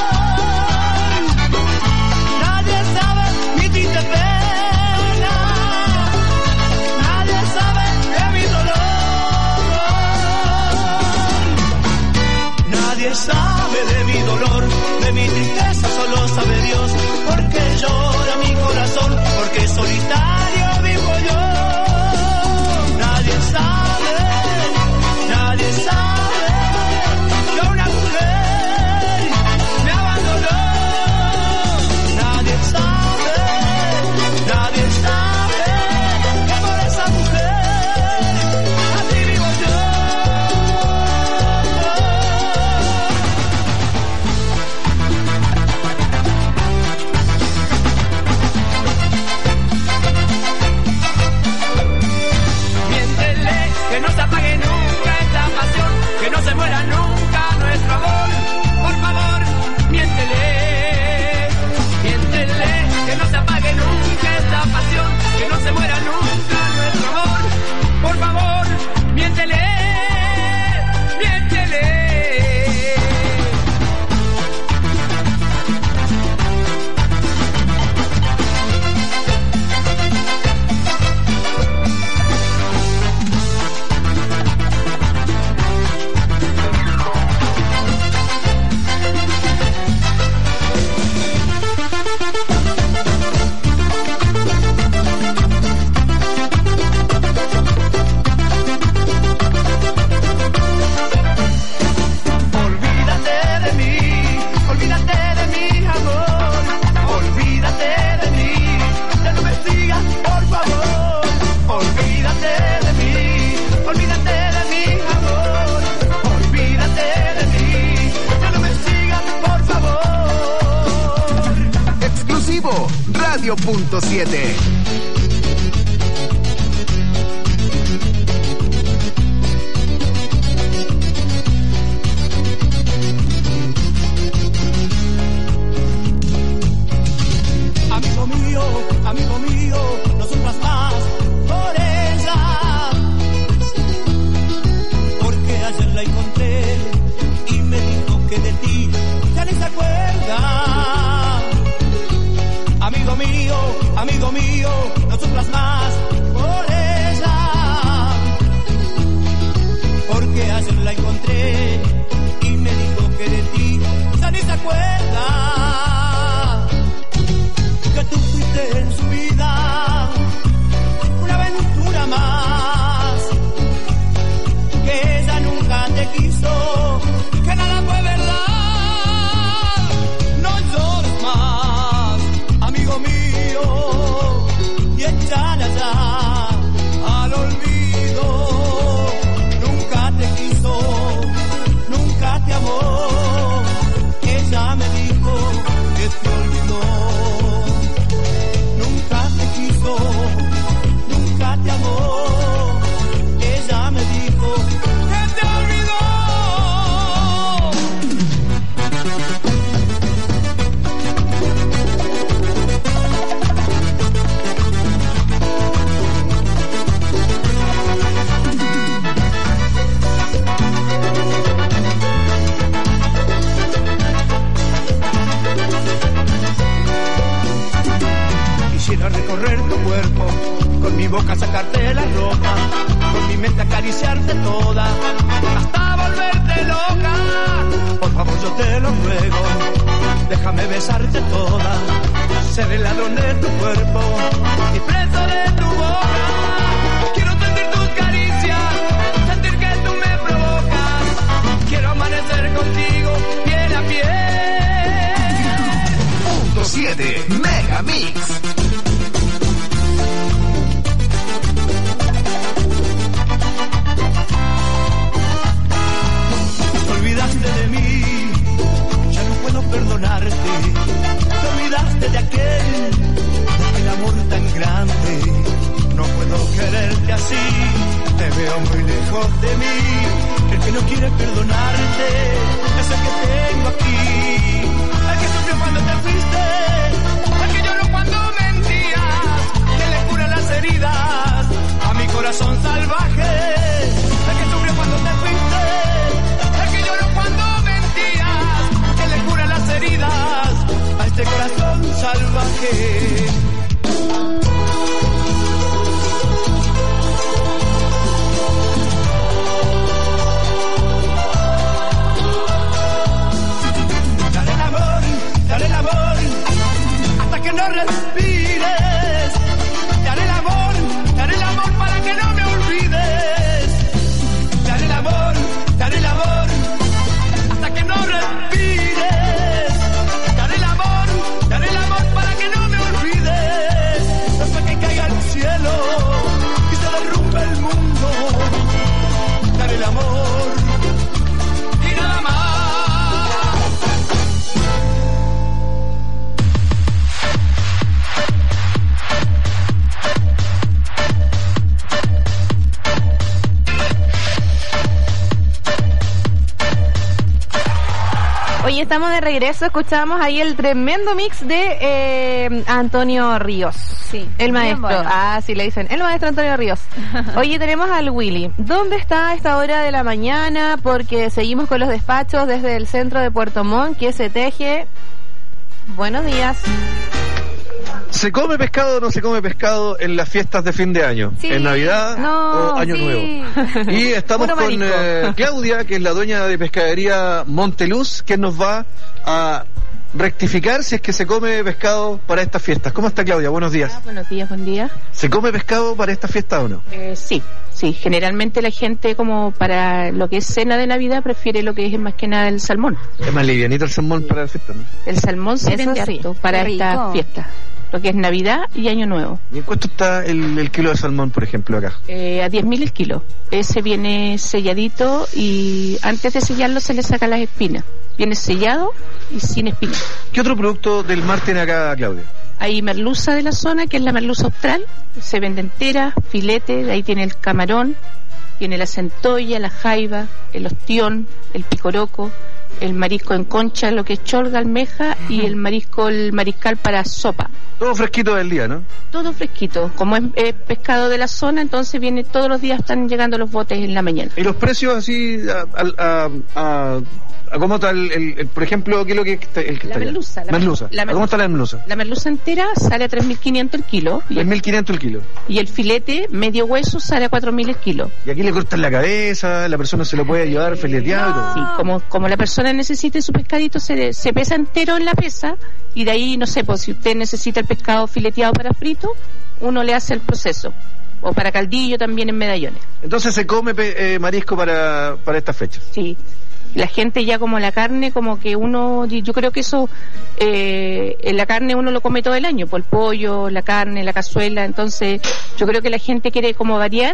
Nadie sabe mi triste pena. Nadie sabe de mi dolor. Nadie sabe de mi dolor, de mi tristeza, solo sabe Dios. Porque llora mi corazón, porque solitario vivo yo. Nadie sabe. Nadie sabe que una mujer me abandonó. Nadie sabe, nadie sabe que por esa mujer así vivo yo. Radio punto siete. Amigo mío, amigo mío, no sufras más por ella, porque ayer la encontré y me dijo que de ti ya ni se acuerda. Amigo mío, amigo mío, no sufras más por ella, porque ayer la encontré y me dijo que de ti ya ni se acuerda. Que tú fuiste en su vida una aventura más, que ella nunca te quiso, que nada fue verdad. No llores más, amigo mío, y échala ya al olvido. Nunca te quiso, nunca te amó, ella me dijo que te olvidó. Nunca te quiso, nunca te amó, ella me dijo que te olvidó. Quisiera recorrer tu cuerpo, con mi boca sacarte la ropa, con mi mente acariciarte toda, hasta volverte loca. Por favor yo te lo ruego, déjame besarte toda, ser el ladrón de tu cuerpo y preso de tu boca. Quiero sentir tus caricias, sentir que tú me provocas, quiero amanecer contigo piel a piel. Punto siete Mega Mix. De mí, ya no puedo perdonarte. Te olvidaste de aquel, de aquel amor tan grande. No puedo quererte así, te veo muy lejos de mí. El que no quiere perdonarte es el que tengo aquí. El que sufrió cuando te fuiste, el que lloró cuando mentías, que le cura las heridas a mi corazón salvaje. El que sufrió cuando te fuiste, cuando mentías, que le cura las heridas a este corazón salvaje. Dale el amor, dale el amor, hasta que no respires. Dale el amor, dale el amor para que no me olvides. Dale el amor, dale el amor, que no respires. Dale el amor, dale el amor para que no me olvides. Hasta que caiga el cielo y se derrumbe el mundo. Dale el amor y nada más. Oye, estamos de regreso, escuchamos ahí el tremendo mix de eh, Antonio Ríos. Sí. El maestro. Bueno. Ah, sí, le dicen. El maestro Antonio Ríos. Oye, tenemos al Willy. ¿Dónde está a esta hora de la mañana? Porque seguimos con los despachos desde el centro de Puerto Montt, que se teje. Buenos días. ¿Se come pescado o no se come pescado en las fiestas de fin de año? Sí. ¿En Navidad no, o Año sí. Nuevo? Y estamos Puro con eh, Claudia, que es la dueña de pescadería Monteluz, que nos va a rectificar si es que se come pescado para estas fiestas. ¿Cómo está, Claudia? Buenos días. Ah, buenos días, buen día. ¿Se come pescado para esta fiesta o no? Eh, sí, sí. Generalmente la gente, como para lo que es cena de Navidad, prefiere lo que es más que nada el salmón. Es más livianito el salmón para la fiesta, ¿no? El salmón se Eso vende sí, harto para esta fiesta. Lo que es Navidad y Año Nuevo. ¿Y en cuánto está el, el kilo de salmón, por ejemplo, acá? Eh, a diez mil el kilo. Ese viene selladito y antes de sellarlo se le saca las espinas. Viene sellado y sin espinas. ¿Qué otro producto del mar tiene acá, Claudia? hay merluza de la zona, que es la merluza austral, se vende entera, filete, ahí tiene el camarón, tiene la centolla, la jaiba, el ostión, el picoroco, el marisco en concha, lo que es cholga, almeja, y el marisco, el mariscal para sopa. Todo fresquito del día, ¿no? Todo fresquito. Como es eh, pescado de la zona, entonces viene todos los días, están llegando los botes en la mañana. ¿Y los precios así, a, a, a, a cómo está el, el, el, por ejemplo, qué es lo que está, el que la está merluza, la merluza. La merluza. ¿Cómo está la merluza? La merluza entera sale a tres mil quinientos el kilo. tres mil quinientos el kilo. Y el filete, medio hueso, sale a cuatro mil el kilo. Y aquí le cortan la cabeza, la persona se lo puede llevar fileteado. No. Sí, como, como la persona necesite su pescadito, se, se pesa entero en la pesa, y de ahí, no sé, pues si usted necesita el pescado fileteado para frito, uno le hace el proceso. O para caldillo también en medallones. Entonces se come eh, marisco para, para estas fechas. Sí. La gente ya como la carne, como que uno, yo creo que eso, eh, en la carne uno lo come todo el año, por el pollo, la carne, la cazuela, entonces yo creo que la gente quiere como variar,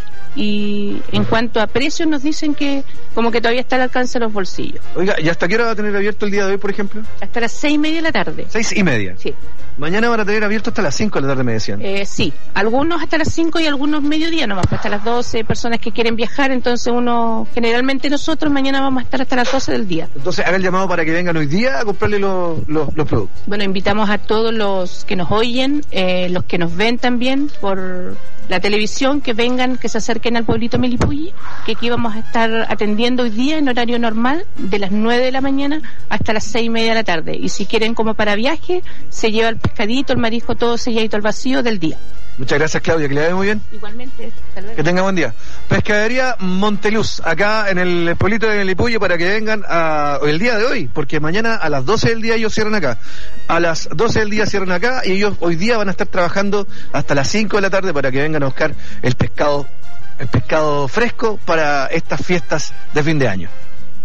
y en cuanto a precios nos dicen que como que todavía está al alcance de los bolsillos. Oiga, ¿y hasta qué hora va a tener abierto el día de hoy, por ejemplo? Hasta las seis y media de la tarde. ¿Seis y media? Sí. Mañana van a tener abierto hasta las cinco de la tarde, me decían. Eh, sí, algunos hasta las cinco y algunos mediodía nomás, hasta las doce, personas que quieren viajar, entonces uno, generalmente nosotros mañana vamos a estar hasta las doce del día. Entonces haga el llamado para que vengan hoy día a comprarle los, los, los productos. Bueno, invitamos a todos los que nos oyen, eh, los que nos ven también por la televisión, que vengan, que se acerquen al pueblito Melipulli, que aquí vamos a estar atendiendo hoy día en horario normal, de las nueve de la mañana hasta las seis y media de la tarde. Y si quieren como para viaje, se lleva el pescadito, el marisco, todo selladito al vacío del día. Muchas gracias, Claudia, que le vaya muy bien. Igualmente, hasta luego. Que tenga buen día. Pescadería Monteluz, acá en el pueblito de Melipulli, para que vengan a, el día de hoy, porque mañana a las doce del día ellos cierran acá. A las doce del día cierran acá, y ellos hoy día van a estar trabajando hasta las cinco de la tarde para que vengan a buscar el pescado, el pescado fresco para estas fiestas de fin de año.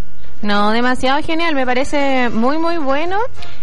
No, demasiado genial, me parece muy muy bueno.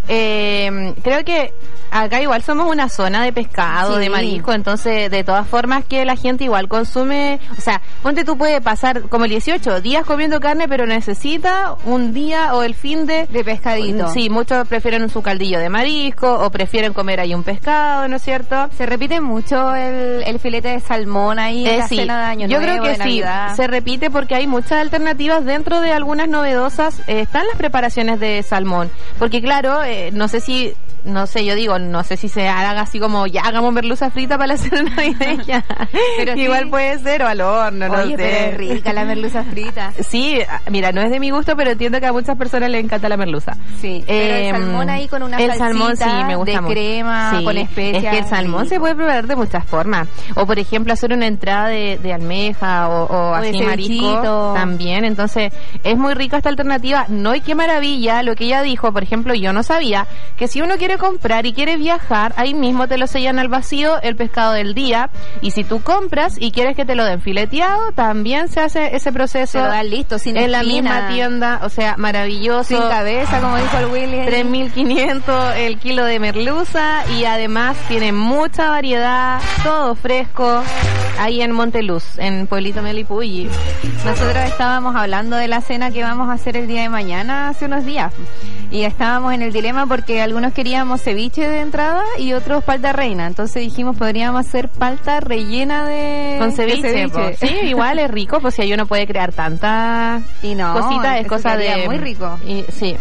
Eh, creo que acá igual somos una zona de pescado, sí, de marisco, entonces de todas formas que la gente igual consume, o sea, ponte tú puedes pasar como el dieciocho días comiendo carne, pero necesita un día o el fin de... De pescadito. Sí, muchos prefieren su caldillo de marisco o prefieren comer ahí un pescado, ¿no es cierto? Se repite mucho el, el filete de salmón ahí en eh, la sí. cena de Año Yo Nuevo, creo que de sí, Navidad. Se repite porque hay muchas alternativas dentro de algunas novedosas, eh, están las preparaciones de salmón, porque claro, eh, no sé si... No sé, yo digo, no sé si se haga así como ya hagamos merluza frita para la cena navideña. Pero igual sí. Puede ser, o al horno, no Oye, sé. pero es rica la merluza frita. Sí, mira, no es de mi gusto, pero entiendo que a muchas personas les encanta la merluza. Sí, pero eh, el salmón ahí con una el salsita salmón, sí, me gusta de mucho. crema, sí, con especias. Es que el salmón rico. Se puede preparar de muchas formas. O por ejemplo, hacer una entrada de, de almeja o, o, o así marisco también. Entonces, es muy rica esta alternativa. No, y qué maravilla lo que ella dijo, por ejemplo, yo no sabía que si uno quiere comprar y quiere viajar, ahí mismo te lo sellan al vacío el pescado del día, y si tú compras y quieres que te lo den fileteado, también se hace ese proceso. Se lo dan listo, sin en espina. La misma tienda, o sea, maravilloso. Sin cabeza, como dijo el Willy. tres mil quinientos el kilo de merluza, y además tiene mucha variedad, todo fresco, ahí en Monteluz, en Pueblito Melipulli. Nosotros estábamos hablando de la cena que vamos a hacer el día de mañana hace unos días, y estábamos en el dilema porque algunos queríamos ceviche de entrada y otros palta reina, entonces dijimos podríamos hacer palta rellena de con ceviche, de ceviche. Pues. Sí, igual es rico, pues si ahí uno puede crear tanta y no, cosita, es cosa de muy rico. Y, sí.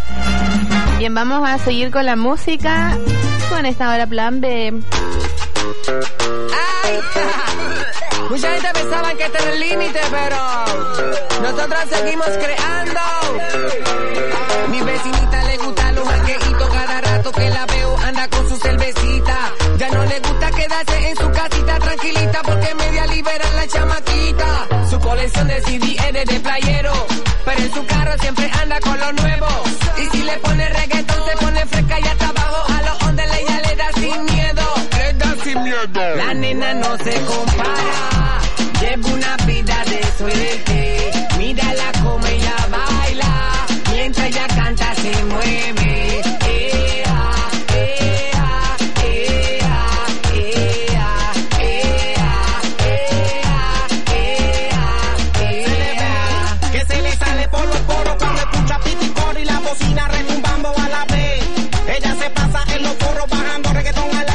Bien, vamos a seguir con la música con esta hora plan B. Ay, mucha gente pensaba que este era el límite, pero nosotros seguimos creando. Mi vecinita le gusta los mangueitos, cada rato que la veo anda con su cervecita. Ya no le gusta quedarse en su casita tranquilita porque media libera la chamaquita. Su colección de C D es de playero, pero en su carro siempre anda con lo nuevo. Y si le pone reggaetón se pone fresca y hasta abajo a los ondes ella le da sin miedo. Le da sin miedo. La nena no se compara, lleva una vida de suerte. Mírala como ella baila, mientras ella canta se mueve. Ea, ea, ea, ea, ea, ea, ea. Que se le sale por los poros cuando escucha piticor y la bocina retumbando a la vez. Ella se pasa en los forros bajando reggaetón a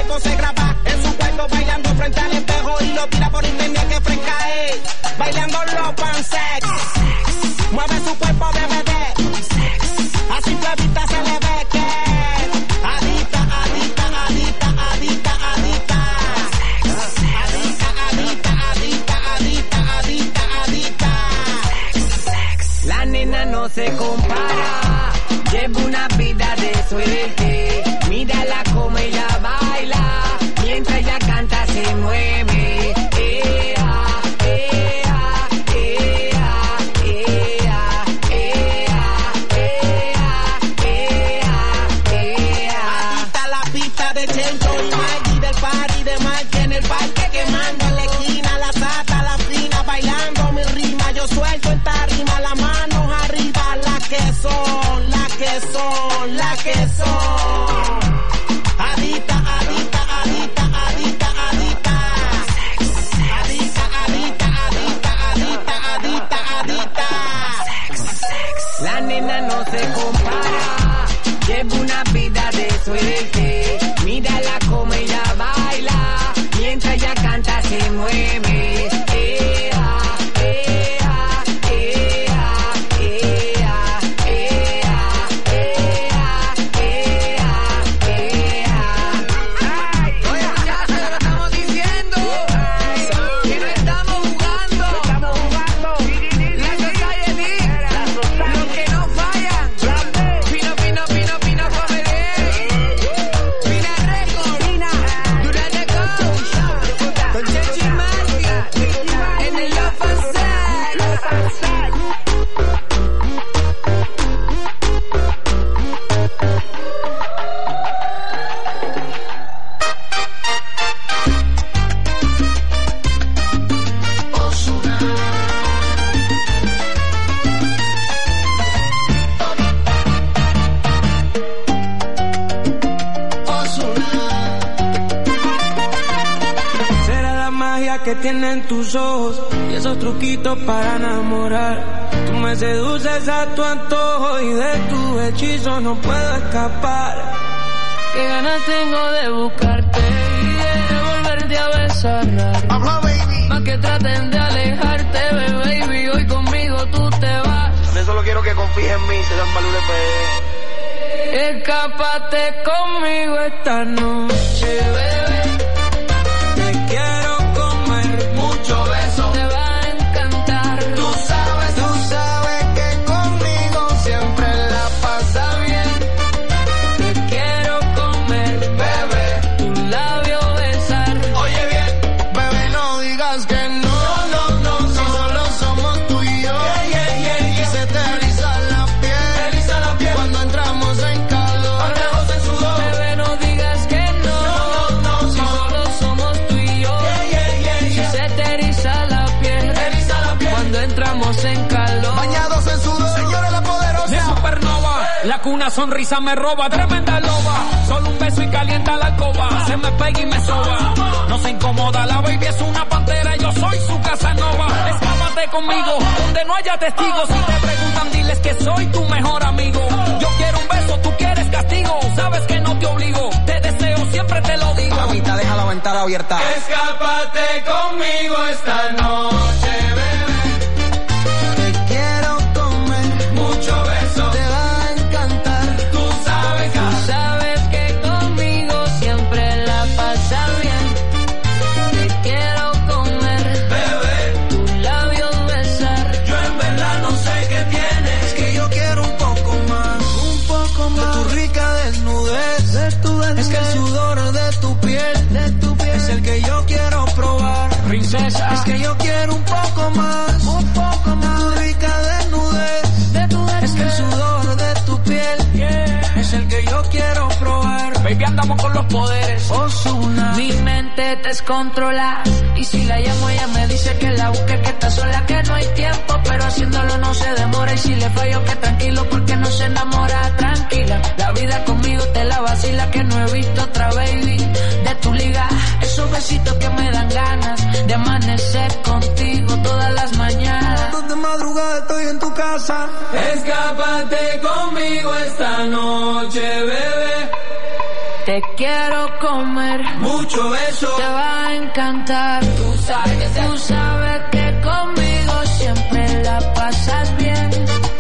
de Chencho y Maggie del party de Mike en el parque quemando en la esquina, la sata, la fina, bailando mi rima. Yo suelto en tarima, las manos arriba, las que son, las que son, las que son. Adita, adita, adita, adita, adita. Adita, adita, adita, adita, adita, adita. La nena no se compara, lleva una vida de suerte. Mírala como ella baila, mientras ella canta se mueve. Ea, ea, ea, ea, ea, ea, ea, ea. Ay, oye, muchachos, lo estamos diciendo, que no estamos jugando, estamos jugando. La Society, los que no fallan. Pino, pino, pino, pino, comedy. Pina Records, Durante Coach, con Chechi Mati, en el Love and Sex. Será la magia que tienen tus ojos y esos truquitos para enamorar. Tú me seduces a tu antojo y de tu hechizo no puedo escapar. Qué ganas tengo de buscarte y de volverte a besar. Más que traten de alejarte, baby, hoy conmigo tú te vas. También solo quiero que confíes en mí, se dan valores P. Escápate conmigo esta noche, bebé. Te quiero comer, mucho beso, te va a encantar. Tú sabes, tú sabes que conmigo siempre la pasa bien. Te quiero comer, bebé, tu labio besar. Oye bien, bebé, no digas que no, no, no, si solo somos tú y yo. Yeah, yeah, yeah, yeah. Y se te eriza la piel, eriza la piel cuando entramos en calor. Andamos en sudor. Bebé, no digas que no, no, no, no, si solo somos tú y yo. Yeah, yeah, yeah, yeah. Y se te eriza la piel, eriza la piel cuando entramos en calor. Bañados en sudor, señores, la poderosa. De supernova, la cuna sonrisa me roba, tremenda loba. Solo un beso y calienta la alcoba. Se me pega y me soba. No se incomoda, la baby es una pantera. Yo soy su Casanova. Escápate conmigo, donde no haya testigos. Si te preguntan, diles que soy tu mejor amigo. Yo quiero un beso, tú quieres castigo. Sabes que no te obligo, te deseo, siempre te lo digo. Mamita, deja la ventana abierta. Escápate conmigo esta noche, bebé. Te quiero comer, mucho beso, te va a encantar. Tú sabes, tú sabes que conmigo siempre la pasa bien. Te quiero comer, bebé, tus labios besar. Yo en verdad no sé qué tienes, es que yo quiero un poco más, un poco más de tu rica desnudez, de tu desnudez. Es que el sudor de tu piel, de tu piel es el que yo quiero probar. Princesa, es que yo quiero un poco más, un poco más de tu rica desnudez, de tu desnudez. Es que el sudor de tu piel, yeah, es el que yo quiero probar. Baby, andamos con los poderes. Ozuna. Mi mente descontrola y si la llamo ella me dice que la busque, que está sola, que no hay tiempo, pero haciéndolo no se demora. Y si le fallo que tranquilo porque no se enamora. Tranquila, la vida conmigo te la vacila, que no he visto otra baby de tu liga. Esos besitos que me dan ganas de amanecer contigo todas las mañanas. De madrugada estoy en tu casa. Escápate conmigo esta noche, bebé. Te quiero comer, mucho beso, te va a encantar. Tú sabes, tú sabes que conmigo siempre la pasas bien.